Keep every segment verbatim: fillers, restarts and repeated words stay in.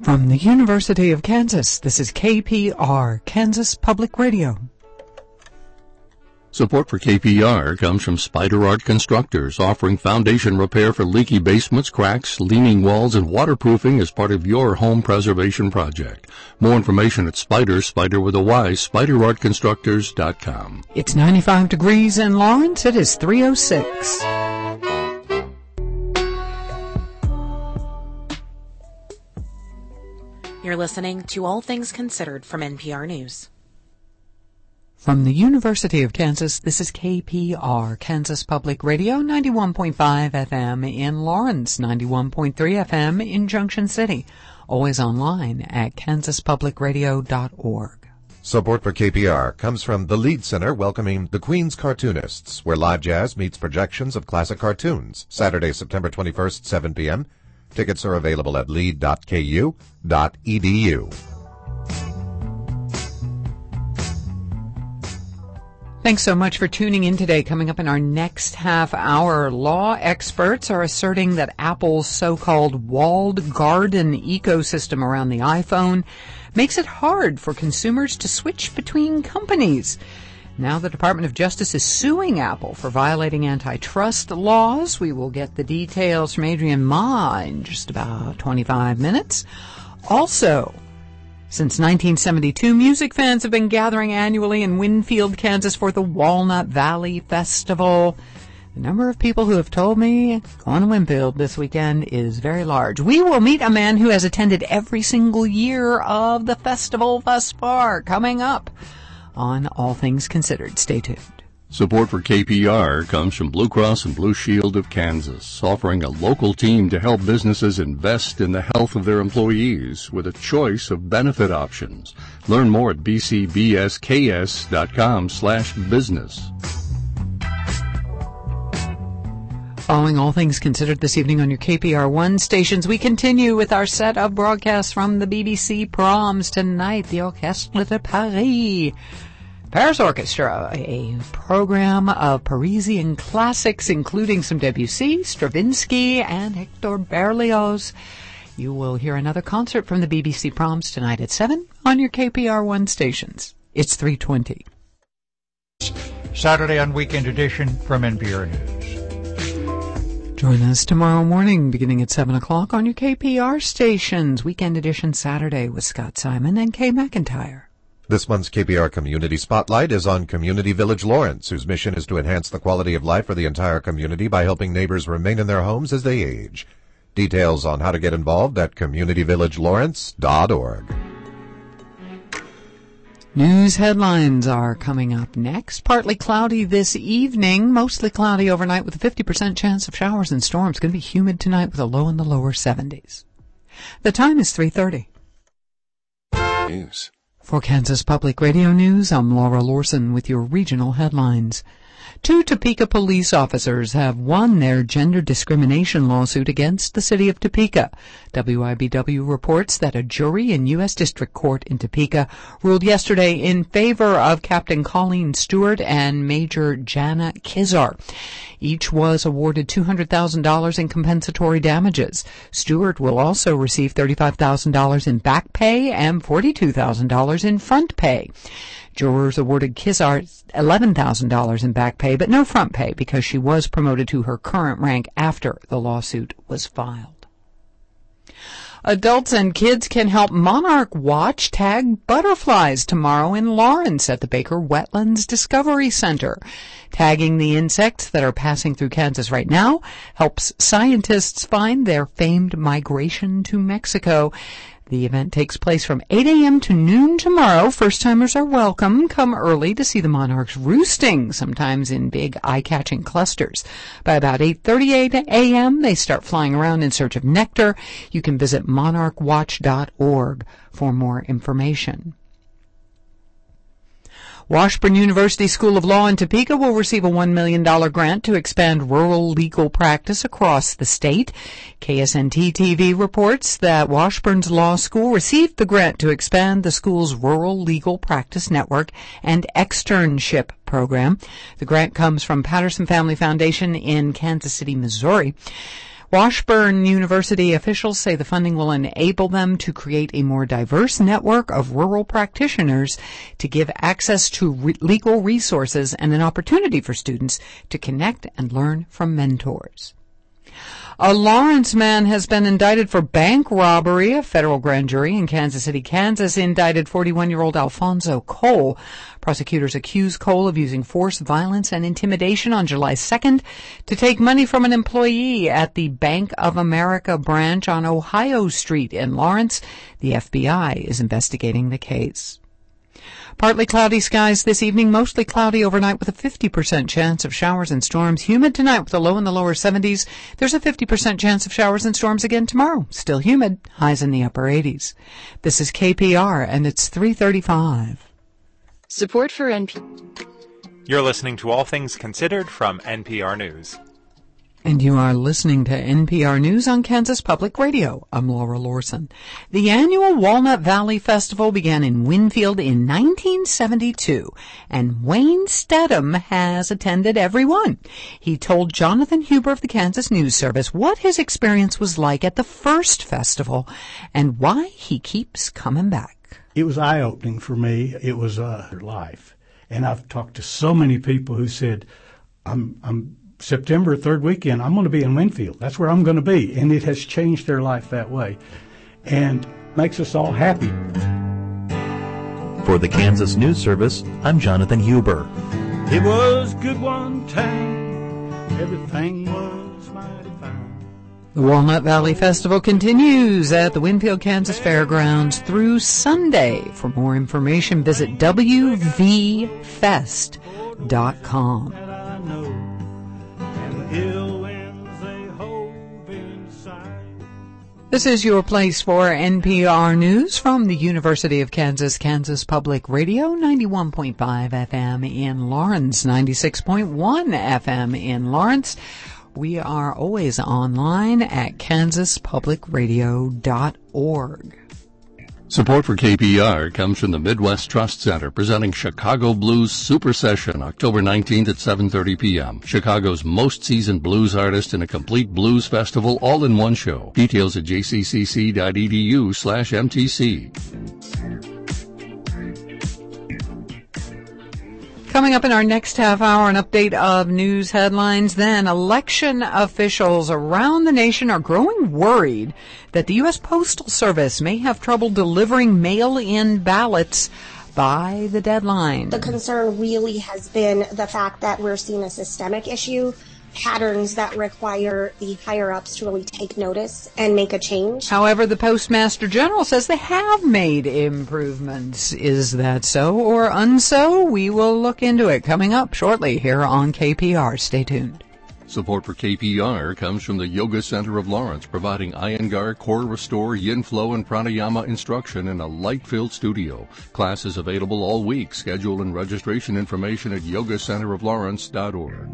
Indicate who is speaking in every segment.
Speaker 1: From the University of Kansas, this is K P R, Kansas Public Radio.
Speaker 2: Support for K P R comes from Spider Art Constructors, offering foundation repair for leaky basements, cracks, leaning walls, and waterproofing as part of your home preservation project. More information at Spider, Spider with a Y, spider art constructors dot com.
Speaker 1: It's ninety-five degrees in Lawrence. It is three oh six.
Speaker 3: You're listening to All Things Considered from N P R News.
Speaker 1: From the University of Kansas, this is K P R, Kansas Public Radio, ninety-one point five F M in Lawrence, ninety-one point three F M in Junction City. Always online at kansas public radio dot org.
Speaker 4: Support for K P R comes from the Lead Center, welcoming the Queens Cartoonists, where live jazz meets projections of classic cartoons. Saturday, September twenty-first, seven p.m. Tickets are available at lead dot k u dot e d u.
Speaker 1: Thanks so much for tuning in today. Coming up in our next half hour, law experts are asserting that Apple's so-called walled garden ecosystem around the iPhone makes it hard for consumers to switch between companies. Now the Department of Justice is suing Apple for violating antitrust laws. We will get the details from Adrian Ma in just about twenty-five minutes. Also, since nineteen seventy-two, music fans have been gathering annually in Winfield, Kansas for the Walnut Valley Festival. The number of people who have told me going to Winfield this weekend is very large. We will meet a man who has attended every single year of the festival thus far, coming up on All Things Considered. Stay tuned.
Speaker 2: Support for K P R comes from Blue Cross and Blue Shield of Kansas, offering a local team to help businesses invest in the health of their employees with a choice of benefit options. Learn more at b c b s k s dot com slash business.
Speaker 1: Following All Things Considered this evening on your K P R one stations, we continue with our set of broadcasts from the B B C Proms. Tonight, the Orchestre de Paris. Paris Orchestra, a program of Parisian classics, including some Debussy, Stravinsky, and Hector Berlioz. You will hear another concert from the B B C Proms tonight at seven on your K P R one stations. It's three twenty.
Speaker 5: Saturday on Weekend Edition from N P R News.
Speaker 1: Join us tomorrow morning beginning at seven o'clock on your K P R stations. Weekend Edition Saturday with Scott Simon and Kay McIntyre.
Speaker 4: This month's K P R Community Spotlight is on Community Village Lawrence, whose mission is to enhance the quality of life for the entire community by helping neighbors remain in their homes as they age. Details on how to get involved at community village lawrence dot org.
Speaker 1: News headlines are coming up next. Partly cloudy this evening, mostly cloudy overnight with a fifty percent chance of showers and storms. Going to be humid tonight with a low in the lower seventies. The time is three thirty.
Speaker 2: News.
Speaker 1: For Kansas Public Radio News, I'm Laura Lorson with your regional headlines. Two Topeka police officers have won their gender discrimination lawsuit against the city of Topeka. W I B W reports that a jury in U S District Court in Topeka ruled yesterday in favor of Captain Colleen Stewart and Major Jana Kizar. Each was awarded two hundred thousand dollars in compensatory damages. Stewart will also receive thirty-five thousand dollars in back pay and forty-two thousand dollars in front pay. Jurors awarded Kizar eleven thousand dollars in back pay, but no front pay because she was promoted to her current rank after the lawsuit was filed. Adults and kids can help Monarch Watch tag butterflies tomorrow in Lawrence at the Baker Wetlands Discovery Center. Tagging the insects that are passing through Kansas right now helps scientists find their famed migration to Mexico. The event takes place from eight a.m. to noon tomorrow. First-timers are welcome. Come early to see the monarchs roosting, sometimes in big, eye-catching clusters. By about eight thirty a.m., they start flying around in search of nectar. You can visit monarch watch dot org for more information. Washburn University School of Law in Topeka will receive a one million dollars grant to expand rural legal practice across the state. K S N T T V reports that Washburn's law school received the grant to expand the school's rural legal practice network and externship program. The grant comes from Patterson Family Foundation in Kansas City, Missouri. Washburn University officials say the funding will enable them to create a more diverse network of rural practitioners to give access to re- legal resources and an opportunity for students to connect and learn from mentors. A Lawrence man has been indicted for bank robbery. A federal grand jury in Kansas City, Kansas, indicted forty-one-year-old Alfonso Cole. Prosecutors accuse Cole of using force, violence, and intimidation on July second to take money from an employee at the Bank of America branch on Ohio Street in Lawrence. The F B I is investigating the case. Partly cloudy skies this evening, mostly cloudy overnight with a fifty percent chance of showers and storms. Humid tonight with a low in the lower seventies. There's a fifty percent chance of showers and storms again tomorrow. Still humid, highs in the upper eighties. This is K P R and it's three thirty-five.
Speaker 6: Support for N P R.
Speaker 7: You're listening to All Things Considered from N P R News.
Speaker 1: And you are listening to N P R News on Kansas Public Radio. I'm Laura Lorson. The annual Walnut Valley Festival began in Winfield in nineteen seventy-two, and Wayne Stedham has attended every one. He told Jonathan Huber of the Kansas News Service what his experience was like at the first festival and why he keeps coming back.
Speaker 8: It was eye-opening for me. It was uh, life. And I've talked to so many people who said, I'm, I'm, September third weekend, I'm going to be in Winfield. That's where I'm going to be. And it has changed their life that way and makes us all happy.
Speaker 9: For the Kansas News Service, I'm Jonathan Huber.
Speaker 8: It was good one time. Everything was mighty fine.
Speaker 1: The Walnut Valley Festival continues at the Winfield, Kansas Fairgrounds through Sunday. For more information, visit w v fest dot com. This is your place for N P R News from the University of Kansas, Kansas Public Radio, ninety-one point five F M in Lawrence, ninety-six point one F M in Lawrence. We are always online at kansas public radio dot org.
Speaker 2: Support for K P R comes from the Midwest Trust Center, presenting Chicago Blues Super Session, October nineteenth at seven thirty p.m. Chicago's most seasoned blues artist in a complete blues festival, all in one show. Details at j c c c dot e d u slash m t c.
Speaker 1: Coming up in our next half hour, an update of news headlines. Then, election officials around the nation are growing worried that the U S Postal Service may have trouble delivering mail-in ballots by the deadline.
Speaker 10: The concern really has been the fact that we're seeing a systemic issue, patterns that require the higher-ups to really take notice and make a change.
Speaker 1: However, the Postmaster General says they have made improvements. Is that so or unso? We will look into it coming up shortly here on K P R. Stay tuned.
Speaker 2: Support for K P R comes from the Yoga Center of Lawrence, providing Iyengar, Core Restore, Yin Flow, and Pranayama instruction in a light-filled studio. Classes available all week. Schedule and registration information at yoga center of lawrence dot org.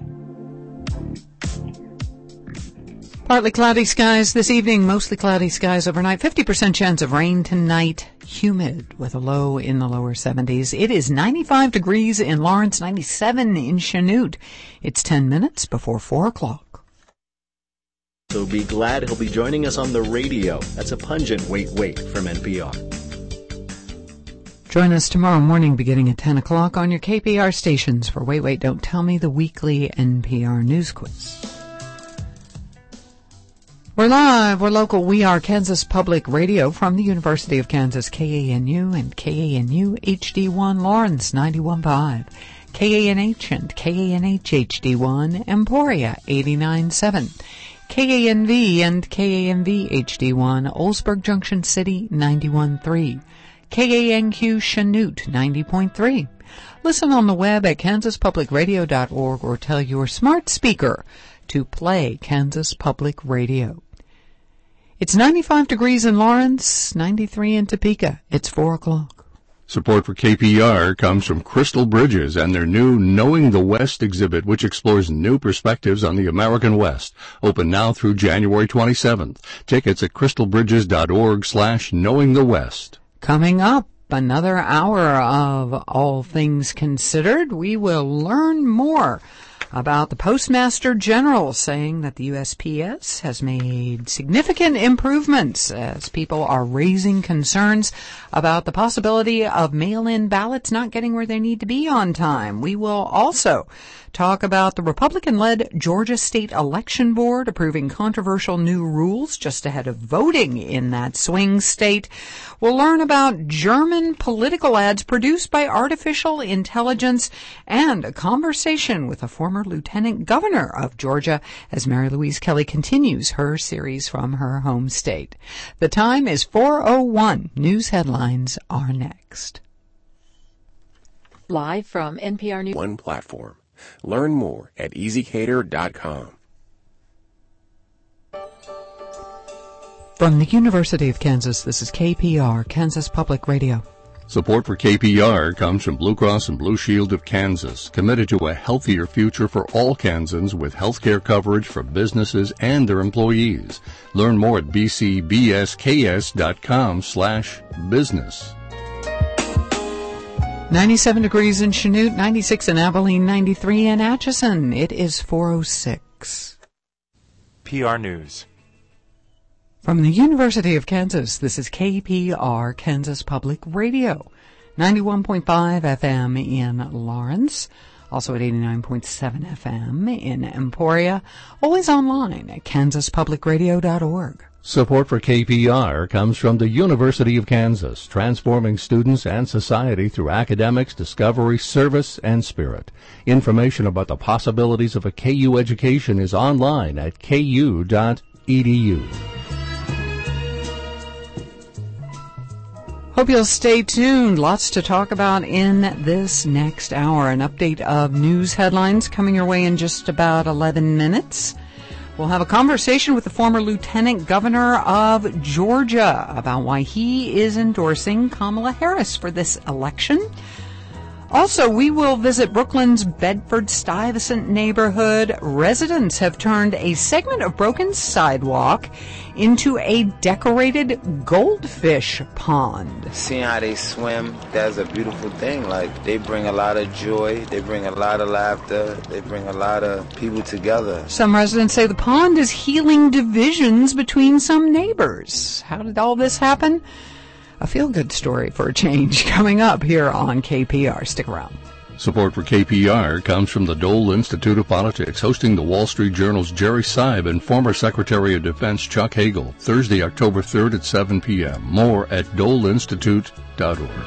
Speaker 1: Partly cloudy skies this evening, mostly cloudy skies overnight. fifty percent chance of rain tonight. Humid with a low in the lower seventies. It is ninety-five degrees in Lawrence, ninety-seven in Chanute. It's ten minutes before four o'clock.
Speaker 11: So be glad he'll be joining us on the radio. That's a pungent wait wait from N P R.
Speaker 1: Join us tomorrow morning beginning at ten o'clock on your K P R stations for Wait Wait Don't Tell Me, the weekly N P R News Quiz. We're live, we're local, we are Kansas Public Radio from the University of Kansas, K A N U and K A N U H D one Lawrence ninety-one point five, K A N H and K A N H H D one Emporia eighty-nine point seven, K A N V and K A N V H D one Oldsburg Junction City ninety-one point three, K A N Q Chanute ninety point three. Listen on the web at kansas public radio dot org or tell your smart speaker to play Kansas Public Radio. It's ninety-five degrees in Lawrence, ninety-three in Topeka. It's four o'clock.
Speaker 2: Support for K P R comes from Crystal Bridges and their new Knowing the West exhibit, which explores new perspectives on the American West. Open now through January twenty-seventh. Tickets at crystal bridges dot org slash knowing the west.
Speaker 1: Coming up, another hour of All Things Considered. We will learn more about the Postmaster General saying that the U S P S has made significant improvements as people are raising concerns about the possibility of mail-in ballots not getting where they need to be on time. We will also talk about the Republican-led Georgia State Election Board approving controversial new rules just ahead of voting in that swing state. We'll learn about German political ads produced by artificial intelligence and a conversation with a former lieutenant governor of Georgia as Mary Louise Kelly continues her series from her home state. The time is four oh one. News headlines are next.
Speaker 6: Live from N P R News.
Speaker 12: One platform. Learn more at easy cater dot com.
Speaker 1: From the University of Kansas, this is K P R, Kansas Public Radio.
Speaker 2: Support for K P R comes from Blue Cross and Blue Shield of Kansas, committed to a healthier future for all Kansans with health care coverage for businesses and their employees. Learn more at b c b s k s dot com slash business.
Speaker 1: ninety-seven degrees in Chanute, ninety-six in Abilene, ninety-three in Atchison. It is four oh six.
Speaker 7: P R News.
Speaker 1: From the University of Kansas, this is K P R, Kansas Public Radio. ninety-one point five F M in Lawrence. Also at eighty-nine point seven F M in Emporia. Always online at kansas public radio dot org.
Speaker 2: Support for K P R comes from the University of Kansas, transforming students and society through academics, discovery, service, and spirit. Information about the possibilities of a K U education is online at k u dot e d u.
Speaker 1: Hope you'll stay tuned. Lots to talk about in this next hour. An update of news headlines coming your way in just about eleven minutes. We'll have a conversation with the former lieutenant governor of Georgia about why he is endorsing Kamala Harris for this election. Also, we will visit Brooklyn's Bedford-Stuyvesant neighborhood. Residents have turned a segment of broken sidewalk into a decorated goldfish pond.
Speaker 13: Seeing how they swim, that's a beautiful thing. Like, they bring a lot of joy, they bring a lot of laughter, they bring a lot of people together.
Speaker 1: Some residents say the pond is healing divisions between some neighbors. How did all this happen? A feel-good story for a change coming up here on K P R. Stick around.
Speaker 2: Support for K P R comes from the Dole Institute of Politics, hosting the Wall Street Journal's Jerry Seib and former Secretary of Defense Chuck Hagel, Thursday, October third at seven p.m. More at dole institute dot org.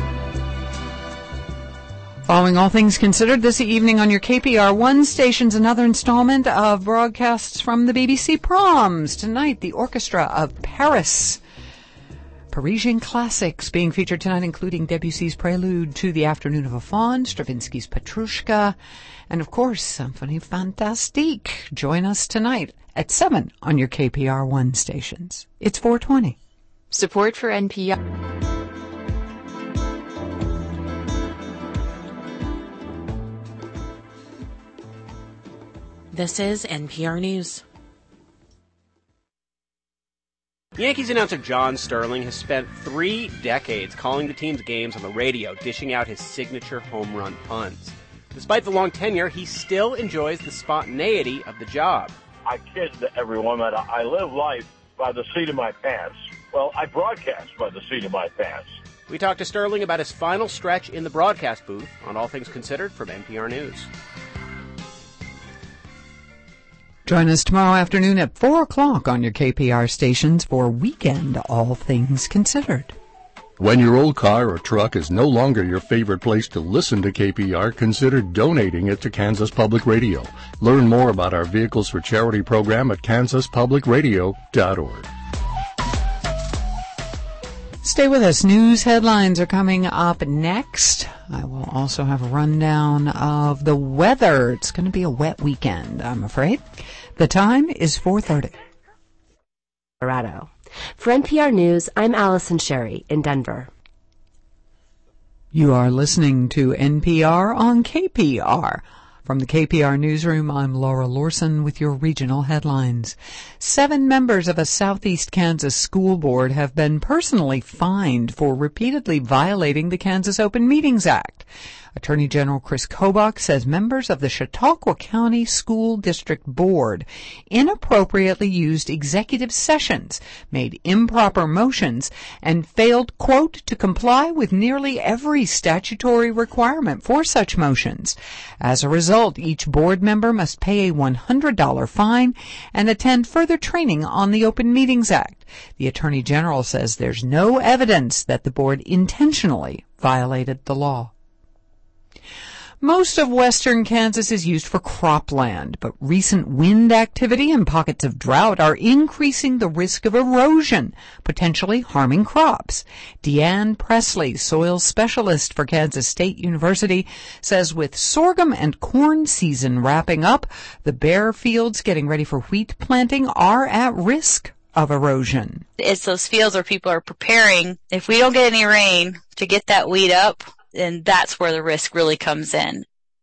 Speaker 1: Following All Things Considered this evening on your K P R one station's another installment of broadcasts from the B B C Proms. Tonight, the Orchestra of Paris. Parisian classics being featured tonight, including Debussy's Prelude to the Afternoon of a Faun, Stravinsky's Petrushka, and of course, Symphonie Fantastique. Join us tonight at seven on your K P R one stations. It's four twenty.
Speaker 6: Support for N P R.
Speaker 3: This is N P R News.
Speaker 14: Yankees announcer John Sterling has spent three decades calling the team's games on the radio, dishing out his signature home run puns. Despite the long tenure, he still enjoys the spontaneity of the job.
Speaker 15: I kid everyone that I live life by the seat of my pants. Well, I broadcast by the seat of my pants.
Speaker 14: We talked to Sterling about his final stretch in the broadcast booth on All Things Considered from N P R News.
Speaker 1: Join us tomorrow afternoon at four o'clock on your K P R stations for Weekend All Things Considered.
Speaker 2: When your old car or truck is no longer your favorite place to listen to K P R, consider donating it to Kansas Public Radio. Learn more about our Vehicles for Charity program at kansas public radio dot org.
Speaker 1: Stay with us. News headlines are coming up next. I will also have a rundown of the weather. It's going to be a wet weekend, I'm afraid. The time is four thirty.
Speaker 16: Colorado. For N P R News, I'm Allison Sherry in Denver.
Speaker 1: You are listening to N P R on K P R. From the K P R Newsroom, I'm Laura Lorson with your regional headlines. Seven members of a Southeast Kansas school board have been personally fined for repeatedly violating the Kansas Open Meetings Act. Attorney General Chris Kobach says members of the Chautauqua County School District Board inappropriately used executive sessions, made improper motions, and failed, quote, to comply with nearly every statutory requirement for such motions. As a result, each board member must pay a one hundred dollars fine and attend further training on the Open Meetings Act. The Attorney General says there's no evidence that the board intentionally violated the law. Most of western Kansas is used for cropland, but recent wind activity and pockets of drought are increasing the risk of erosion, potentially harming crops. Deanne Presley, soil specialist for Kansas State University, says with sorghum and corn season wrapping up, the bare fields getting ready for wheat planting are at risk of erosion.
Speaker 17: It's those fields where people are preparing. If we don't get any rain to get that weed up, then that's where the risk really comes in.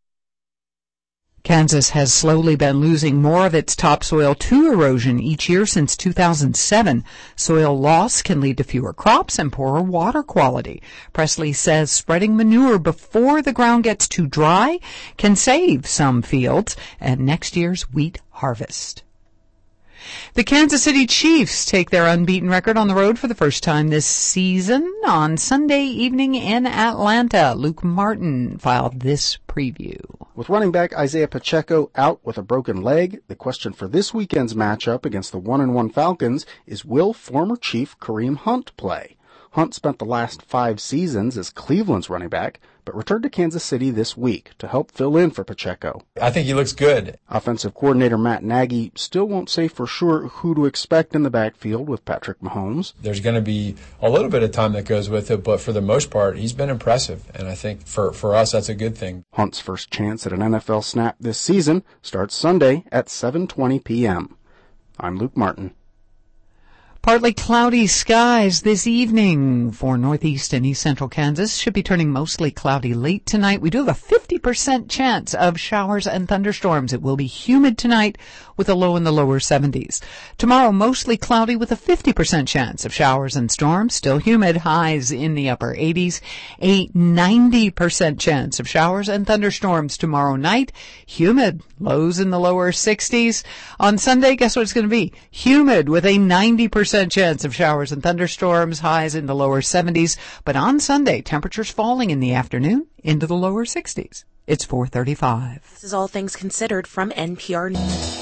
Speaker 1: Kansas has slowly been losing more of its topsoil to erosion each year since two thousand seven. Soil loss can lead to fewer crops and poorer water quality. Presley says spreading manure before the ground gets too dry can save some fields at next year's wheat harvest. The Kansas City Chiefs take their unbeaten record on the road for the first time this season on Sunday evening in Atlanta. Luke Martin filed this preview.
Speaker 18: With running back Isaiah Pacheco out with a broken leg, the question for this weekend's matchup against the one and one Falcons is, will former Chief Kareem Hunt play? Hunt spent the last five seasons as Cleveland's running back, but returned to Kansas City this week to help fill in for Pacheco.
Speaker 19: I think he looks good.
Speaker 18: Offensive coordinator Matt Nagy still won't say for sure who to expect in the backfield with Patrick Mahomes.
Speaker 19: There's going to be a little bit of time that goes with it, but for the most part, he's been impressive, and I think for, for us, that's a good thing.
Speaker 18: Hunt's first chance at an N F L snap this season starts Sunday at seven twenty p.m. I'm Luke Martin.
Speaker 1: Partly cloudy skies this evening for northeast and east central Kansas. Should be turning mostly cloudy late tonight. We do have a fifty percent chance of showers and thunderstorms. It will be humid tonight with a low in the lower seventies. Tomorrow, mostly cloudy with a fifty percent chance of showers and storms. Still humid, highs in the upper eighties. A ninety percent chance of showers and thunderstorms tomorrow night. Humid, lows in the lower sixties. On Sunday, guess what it's going to be? Humid with a ninety percent chance of showers and thunderstorms, highs in the lower seventies. But on Sunday, temperatures falling in the afternoon into the lower sixties. It's four thirty-five.
Speaker 3: This is All Things Considered from N P R News.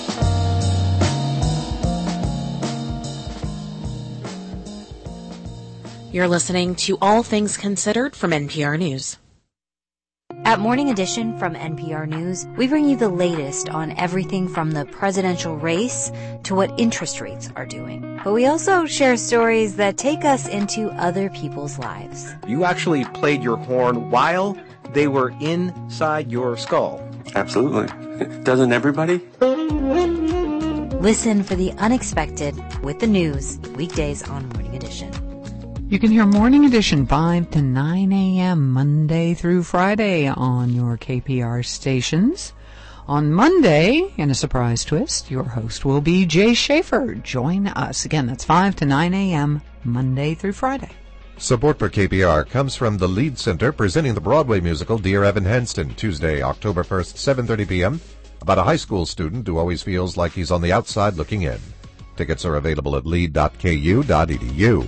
Speaker 3: You're listening to All Things Considered from N P R News.
Speaker 20: At Morning Edition from N P R News, we bring you the latest on everything from the presidential race to what interest rates are doing. But we also share stories that take us into other people's lives.
Speaker 21: You actually played your horn while they were inside your skull.
Speaker 22: Absolutely. Doesn't everybody?
Speaker 20: Listen for the unexpected with the news, weekdays on Morning Edition.
Speaker 1: You can hear Morning Edition five to nine a.m. Monday through Friday on your K P R stations. On Monday, in a surprise twist, your host will be Jay Schaefer. Join us. Again, that's five to nine a.m. Monday through Friday.
Speaker 4: Support for K P R comes from the Lead Center presenting the Broadway musical Dear Evan Hansen, Tuesday, October first, seven thirty p.m. about a high school student who always feels like he's on the outside looking in. Tickets are available at lead dot k u dot e d u.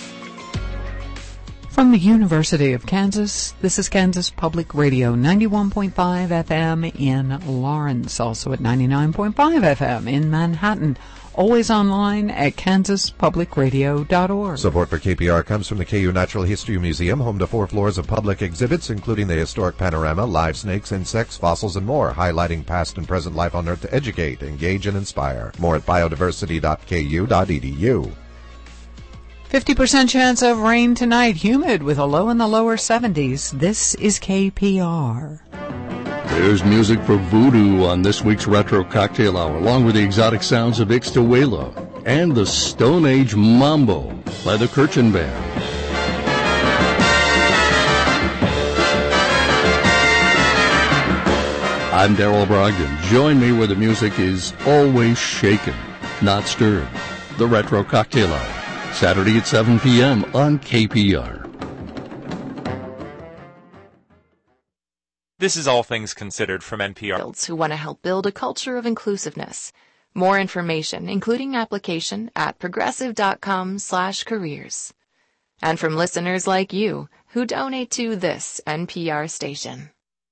Speaker 1: From the University of Kansas, this is Kansas Public Radio, ninety-one point five F M in Lawrence, also at ninety-nine point five F M in Manhattan. Always online at kansas public radio dot org.
Speaker 4: Support for K P R comes from the K U Natural History Museum, home to four floors of public exhibits, including the historic panorama, live snakes, insects, fossils, and more, highlighting past and present life on Earth to educate, engage, and inspire. More at biodiversity dot k u dot e d u.
Speaker 1: fifty percent chance of rain tonight, humid with a low in the lower seventies. This is K P R.
Speaker 2: There's music for Voodoo on this week's Retro Cocktail Hour, along with the exotic sounds of Ixtahuela and the Stone Age Mambo by the Kirchen Band. I'm Daryl Brogdon. Join me where the music is always shaken, not stirred. The Retro Cocktail Hour, Saturday at seven p.m. on K P R.
Speaker 7: This is All Things Considered from N P R.
Speaker 6: Who want to help build a culture of inclusiveness. More information, including application, at progressive.com slash careers. And from listeners like you who donate to this N P R station.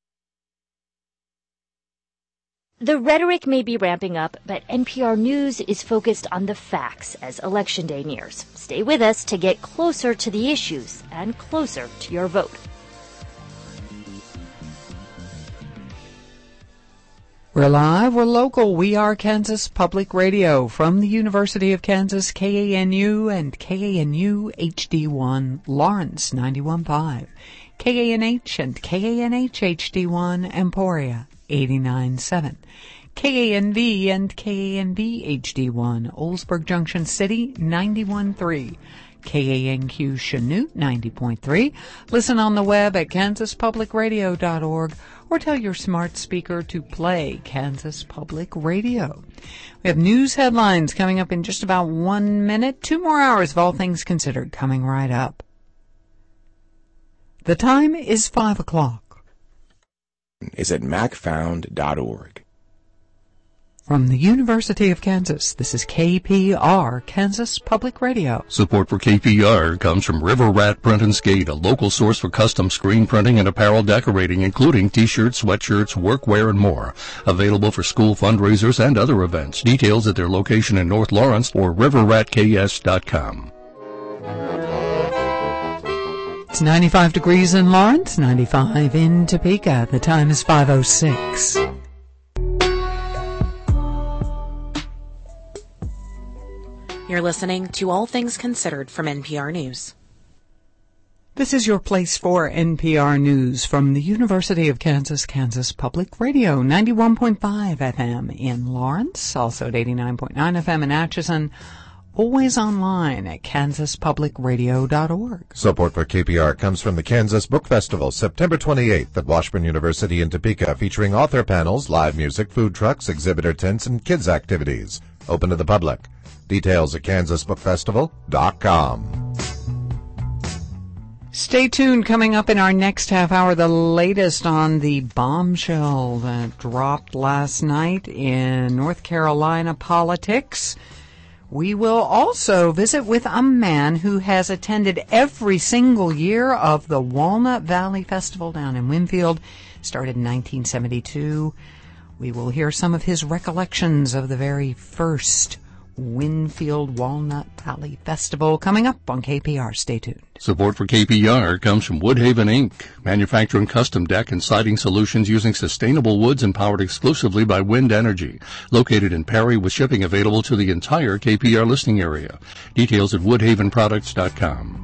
Speaker 5: The rhetoric may be ramping up, but N P R News is focused on the facts as Election Day nears. Stay with us to get closer to the issues and closer to your vote.
Speaker 1: We're live, we're local, we are Kansas Public Radio from the University of Kansas, K A N U and K A N U H D one, Lawrence ninety-one point five, K A N H and K A N H H D one, Emporia eighty-nine point seven, K A N V and K A N V H D one, Oldsburg Junction City ninety-one point three, K A N Q Chanute ninety point three. Listen on the web at kansas public radio dot org or tell your smart speaker to play Kansas Public Radio. We have news headlines coming up in just about one minute. Two more hours of All Things Considered coming right up. The time is five o'clock.
Speaker 12: Is at mac found dot org.
Speaker 1: From the University of Kansas, this is K P R, Kansas Public Radio.
Speaker 2: Support for K P R comes from River Rat Print and Skate, a local source for custom screen printing and apparel decorating, including t-shirts, sweatshirts, workwear, and more. Available for school fundraisers and other events. Details at their location in North Lawrence or river rat k s dot com.
Speaker 1: It's ninety-five degrees in Lawrence, ninety-five in Topeka. The time is five oh six.
Speaker 3: You're listening to All Things Considered from N P R News.
Speaker 1: This is your place for N P R News from the University of Kansas, Kansas Public Radio, ninety-one point five F M in Lawrence, also at eighty-nine point nine F M in Atchison, always online at kansas public radio dot org.
Speaker 4: Support for K P R comes from the Kansas Book Festival, September twenty-eighth at Washburn University in Topeka, featuring author panels, live music, food trucks, exhibitor tents, and kids activities. Open to the public. Details at kansas book festival dot com.
Speaker 1: Stay tuned. Coming up in our next half hour, the latest on the bombshell that dropped last night in North Carolina politics. We will also visit with a man who has attended every single year of the Walnut Valley Festival down in Winfield. Started in nineteen seventy-two. We will hear some of his recollections of the very first Winfield Walnut Valley Festival coming up on K P R. Stay tuned.
Speaker 2: Support for K P R comes from Woodhaven Incorporated, manufacturing custom deck and siding solutions using sustainable woods and powered exclusively by wind energy. Located in Perry with shipping available to the entire K P R listening area. Details at woodhaven products dot com.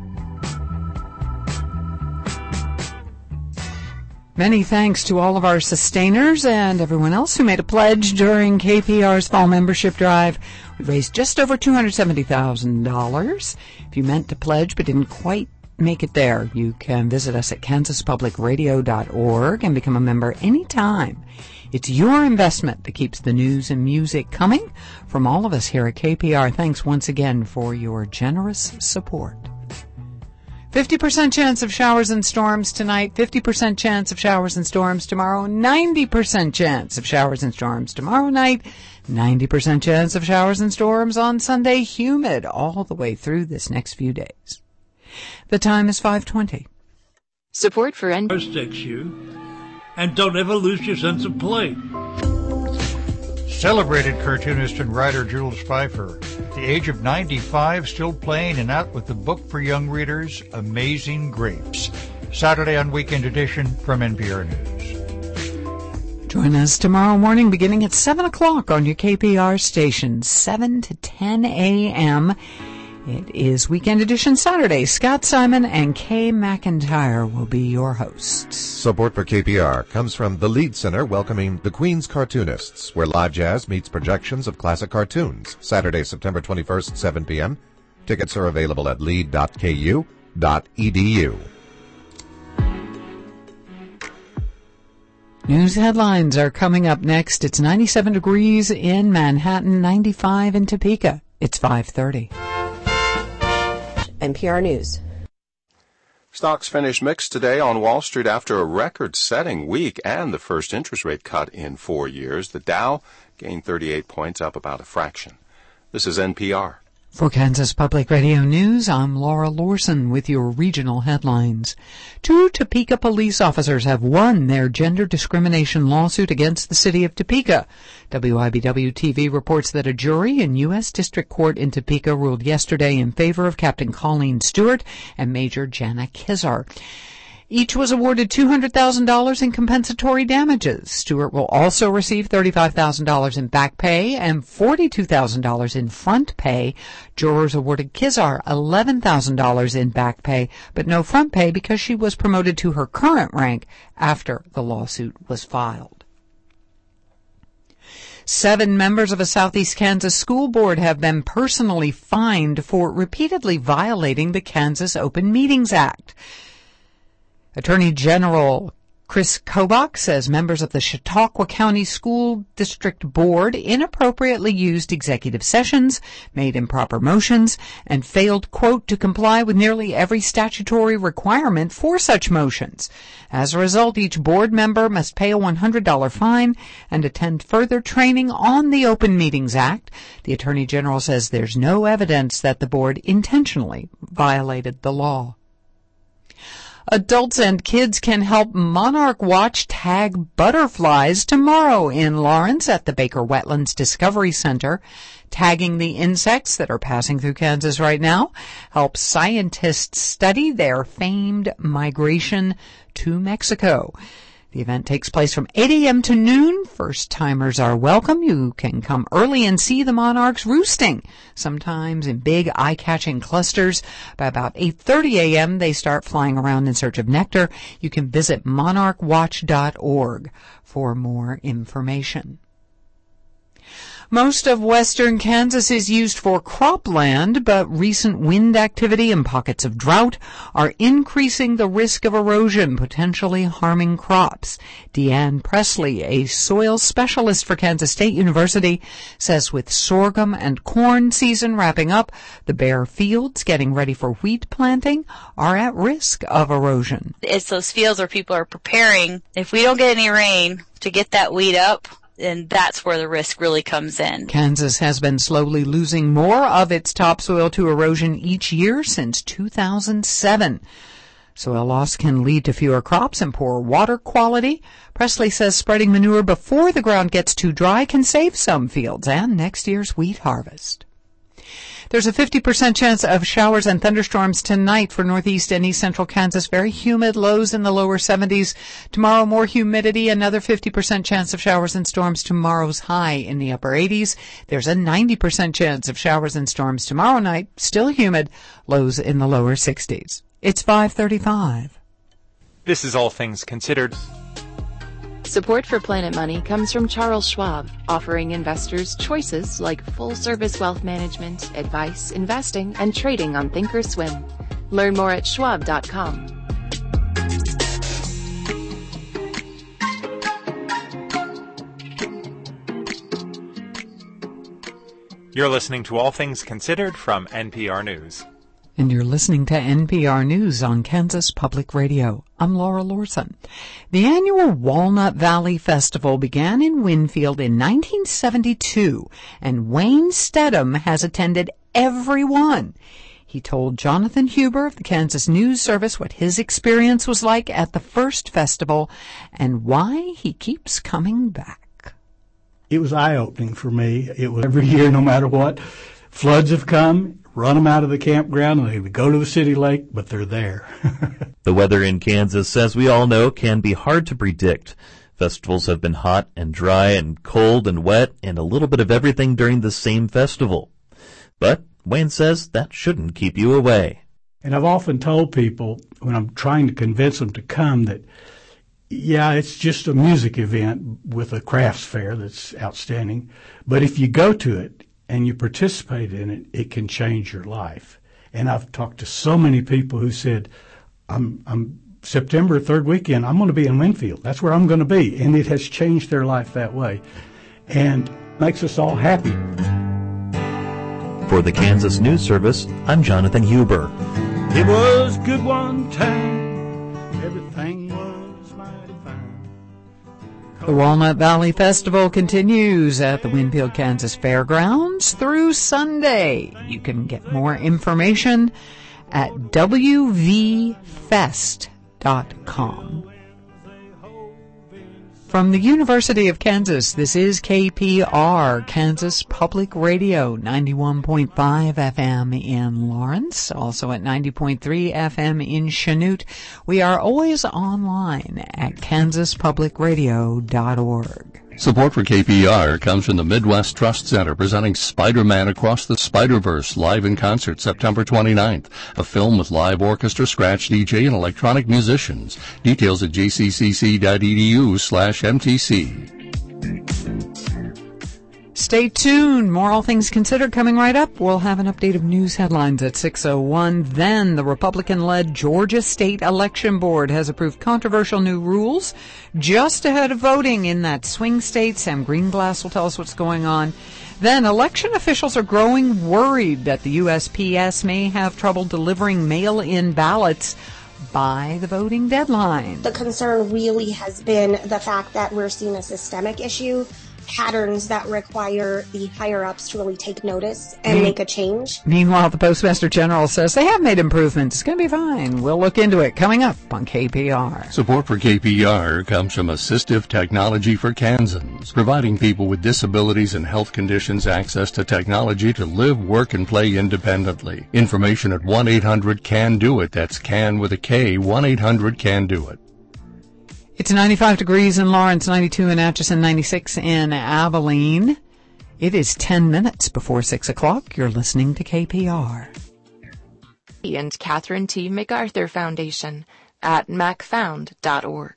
Speaker 1: Many thanks to all of our sustainers and everyone else who made a pledge during K P R's fall membership drive. We raised just over two hundred seventy thousand dollars. If you meant to pledge but didn't quite make it there, you can visit us at kansas public radio dot org and become a member anytime. It's your investment that keeps the news and music coming. From all of us here at K P R, thanks once again for your generous support. fifty percent chance of showers and storms tonight, fifty percent chance of showers and storms tomorrow, ninety percent chance of showers and storms tomorrow night, ninety percent chance of showers and storms on Sunday, humid all the way through this next few days. The time is five twenty.
Speaker 6: Support for N P R.
Speaker 9: Sticks you, and don't ever lose your sense of play. Celebrated cartoonist and writer Jules Feiffer, at the age of ninety-five, still playing and out with the book for young readers, Amazing Grapes. Saturday on Weekend Edition from N P R News.
Speaker 1: Join us tomorrow morning beginning at seven o'clock on your K P R station, seven to ten a.m. It is Weekend Edition Saturday. Scott Simon and Kay McIntyre will be your hosts.
Speaker 4: Support for K P R comes from the Lead Center, welcoming the Queen's Cartoonists, where live jazz meets projections of classic cartoons. Saturday, September twenty-first, seven p.m. Tickets are available at lead dot k u dot e d u.
Speaker 1: News headlines are coming up next. It's ninety-seven degrees in Manhattan, ninety-five in Topeka. It's five thirty.
Speaker 23: N P R News.
Speaker 12: Stocks finished mixed today on Wall Street after a record-setting week and the first interest rate cut in four years. The Dow gained thirty-eight points, up about a fraction. This is N P R.
Speaker 1: For Kansas Public Radio News, I'm Laura Lorson with your regional headlines. Two Topeka police officers have won their gender discrimination lawsuit against the city of Topeka. W I B W T V reports that a jury in U S District Court in Topeka ruled yesterday in favor of Captain Colleen Stewart and Major Jana Kizar. Each was awarded two hundred thousand dollars in compensatory damages. Stewart will also receive thirty-five thousand dollars in back pay and forty-two thousand dollars in front pay. Jurors awarded Kizar eleven thousand dollars in back pay, but no front pay because she was promoted to her current rank after the lawsuit was filed. Seven members of a Southeast Kansas school board have been personally fined for repeatedly violating the Kansas Open Meetings Act. Attorney General Chris Kobach says members of the Chautauqua County School District Board inappropriately used executive sessions, made improper motions, and failed, quote, to comply with nearly every statutory requirement for such motions. As a result, each board member must pay a one hundred dollars fine and attend further training on the Open Meetings Act. The Attorney General says there's no evidence that the board intentionally violated the law. Adults and kids can help Monarch Watch tag butterflies tomorrow in Lawrence at the Baker Wetlands Discovery Center. Tagging the insects that are passing through Kansas right now helps scientists study their famed migration to Mexico. The event takes place from eight a.m. to noon. First-timers are welcome. You can come early and see the monarchs roosting, sometimes in big, eye-catching clusters. By about eight thirty a.m., they start flying around in search of nectar. You can visit monarch watch dot org for more information. Most of western Kansas is used for cropland, but recent wind activity and pockets of drought are increasing the risk of erosion, potentially harming crops. Deanne Presley, a soil specialist for Kansas State University, says with sorghum and corn season wrapping up, the bare fields getting ready for wheat planting are at risk of erosion.
Speaker 17: It's those fields where people are preparing. If we don't get any rain to get that wheat up, and that's where the risk really comes in.
Speaker 1: Kansas has been slowly losing more of its topsoil to erosion each year since two thousand seven. Soil loss can lead to fewer crops and poorer water quality. Presley says spreading manure before the ground gets too dry can save some fields and next year's wheat harvest. There's a fifty percent chance of showers and thunderstorms tonight for northeast and east central Kansas. Very humid, lows in the lower seventies. Tomorrow, more humidity, another fifty percent chance of showers and storms. Tomorrow's high in the upper eighties. There's a ninety percent chance of showers and storms tomorrow night. Still humid, lows in the lower sixties. It's five thirty-five.
Speaker 7: This is All Things Considered.
Speaker 6: Support for Planet Money comes from Charles Schwab, offering investors choices like full-service wealth management, advice, investing, and trading on Thinkorswim. Learn more at schwab dot com.
Speaker 7: You're listening to All Things Considered from N P R News.
Speaker 1: And you're listening to N P R News on Kansas Public Radio. I'm Laura Lorson. The annual Walnut Valley Festival began in Winfield in nineteen seventy-two, and Wayne Stedham has attended every one. He told Jonathan Huber of the Kansas News Service what his experience was like at the first festival and why he keeps coming back.
Speaker 8: It was eye-opening for me. It was every year, no matter what. Floods have come. Run them out of the campground, and they would go to the city lake, but they're there.
Speaker 10: The weather in Kansas, as we all know, can be hard to predict. Festivals have been hot and dry and cold and wet and a little bit of everything during the same festival. But Wayne says that shouldn't keep you away.
Speaker 8: And I've often told people when I'm trying to convince them to come that, yeah, it's just a music event with a crafts fair that's outstanding, but if you go to it, and you participate in it, it can change your life. And I've talked to so many people who said, I'm, I'm September third weekend, I'm going to be in Winfield. That's where I'm going to be. And it has changed their life that way. And makes us all happy.
Speaker 10: For the Kansas News Service, I'm Jonathan Huber.
Speaker 8: It was good one time. Everything was mighty fine.
Speaker 1: The Walnut Valley Festival continues at the Winfield, Kansas Fairgrounds through Sunday. You can get more information at w v fest dot com. From the University of Kansas, this is K P R, Kansas Public Radio, ninety-one point five F M in Lawrence, also at ninety point three F M in Chanute. We are always online at kansas public radio dot org.
Speaker 2: Support for K P R comes from the Midwest Trust Center, presenting Spider-Man Across the Spider-Verse live in concert September twenty-ninth. A film with live orchestra, scratch D J, and electronic musicians. Details at j c c c dot e d u slash m t c.
Speaker 1: Stay tuned. More All Things Considered coming right up. We'll have an update of news headlines at six oh one. Then the Republican-led Georgia State Election Board has approved controversial new rules just ahead of voting in that swing state. Sam Greenglass will tell us what's going on. Then election officials are growing worried that the U S P S may have trouble delivering mail-in ballots by the voting deadline.
Speaker 11: The concern really has been the fact that we're seeing a systemic issue, patterns that require the higher-ups to really take notice and Me- make a change.
Speaker 1: Meanwhile, the Postmaster General says they have made improvements. It's going to be fine. We'll look into it. Coming up on K P R.
Speaker 2: Support for K P R comes from Assistive Technology for Kansans, providing people with disabilities and health conditions access to technology to live, work, and play independently. Information at one eight hundred can do it. That's CAN with a K, one eight hundred can do it.
Speaker 1: It's ninety-five degrees in Lawrence, ninety-two in Atchison, ninety-six in Abilene. It is ten minutes before six o'clock. You're listening to K P R.
Speaker 6: And Catherine T. MacArthur Foundation at mac found dot org.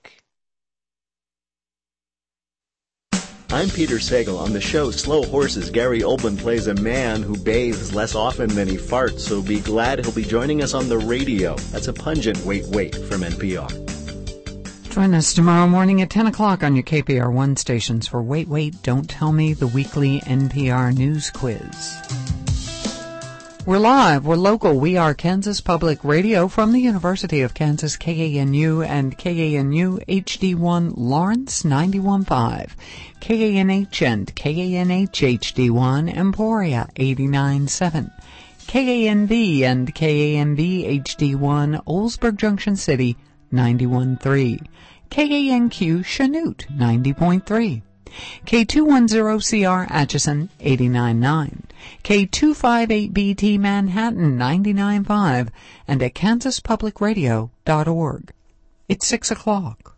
Speaker 13: I'm Peter Sagal. On the show Slow Horses, Gary Oldman plays a man who bathes less often than he farts, so be glad he'll be joining us on the radio. That's a pungent wait wait from N P R.
Speaker 1: Join us tomorrow morning at ten o'clock on your K P R one stations for Wait, Wait, Don't Tell Me, the weekly N P R News Quiz. We're live, we're local, we are Kansas Public Radio from the University of Kansas, K A N U and K A N U H D one Lawrence ninety-one point five, K A N H and K A N H H D one Emporia eighty-nine point seven, K A N B and K A N B H D one Oldsburg Junction City ninety-one point three, K A N Q Chanute ninety point three, K two ten C R Atchison eighty-nine point nine, K two fifty-eight B T Manhattan ninety-nine point five, and at kansas public radio dot org. It's six o'clock.